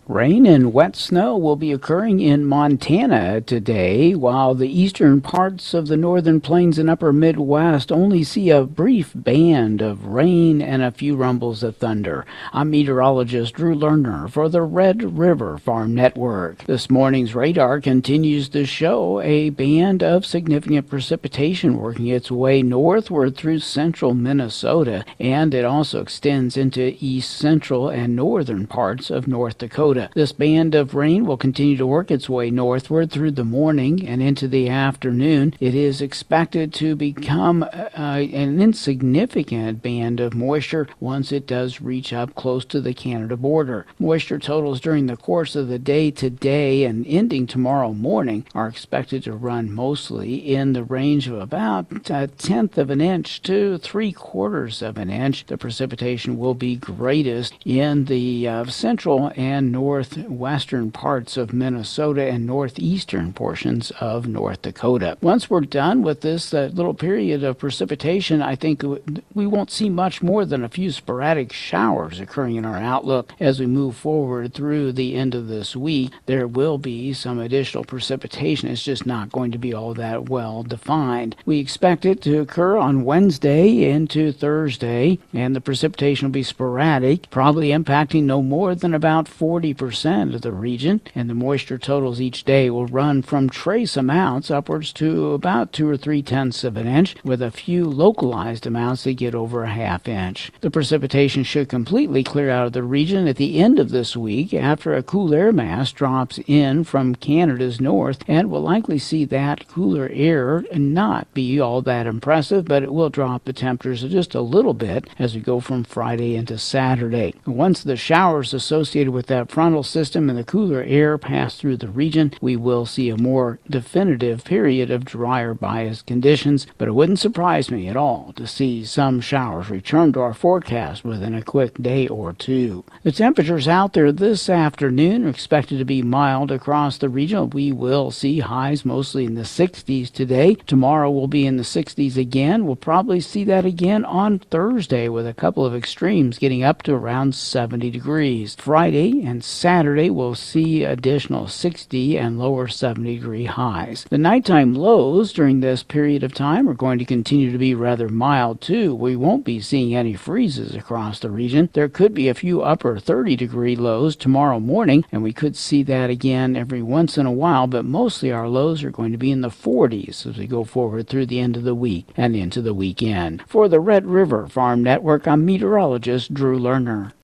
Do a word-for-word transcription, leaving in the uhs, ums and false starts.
Rain and wet snow will be occurring in Montana today, while the eastern parts of the northern plains and upper Midwest only see a brief band of rain and a few rumbles of thunder. I'm meteorologist Drew Lerner for the Red River Farm Network. This morning's radar continues to show a band of significant precipitation working its way northward through central Minnesota, and it also extends into east central and northern parts of North Dakota. This band of rain will continue to work its way northward through the morning and into the afternoon. It is expected to become uh, an insignificant band of moisture once it does reach up close to the Canada border. Moisture totals during the course of the day today and ending tomorrow morning are expected to run mostly in the range of about a tenth of an inch to three quarters of an inch. The precipitation will be greatest in the uh, central and north northwestern parts of Minnesota and northeastern portions of North Dakota. Once we're done with this uh, little period of precipitation, I think we won't see much more than a few sporadic showers occurring in our outlook as we move forward through the end of this week. There will be some additional precipitation. It's just not going to be all that well defined. We expect it to occur on Wednesday into Thursday, and the precipitation will be sporadic, probably impacting no more than about forty percent of the region, and the moisture totals each day will run from trace amounts upwards to about two or three tenths of an inch, with a few localized amounts that get over a half inch. The precipitation should completely clear out of the region at the end of this week after a cool air mass drops in from Canada's north, and we'll likely see that cooler air not be all that impressive, but it will drop the temperatures just a little bit as we go from Friday into Saturday. Once the showers associated with that frontal system and the cooler air pass through the region, we will see a more definitive period of drier bias conditions, but it wouldn't surprise me at all to see some showers return to our forecast within a quick day or two. The temperatures out there this afternoon are expected to be mild across the region. We will see highs mostly in the sixties today. Tomorrow will be in the sixties again. We'll probably see that again on Thursday with a couple of extremes getting up to around seventy degrees. Friday and Saturday we'll see additional sixty and lower seventy degree highs. The nighttime lows during this period of time are going to continue to be rather mild too. We won't be seeing any freezes across the region. There could be a few upper thirty degree lows tomorrow morning, and we could see that again every once in a while, but mostly our lows are going to be in the forties as we go forward through the end of the week and into the weekend. For the Red River Farm Network, I'm meteorologist Drew Lerner.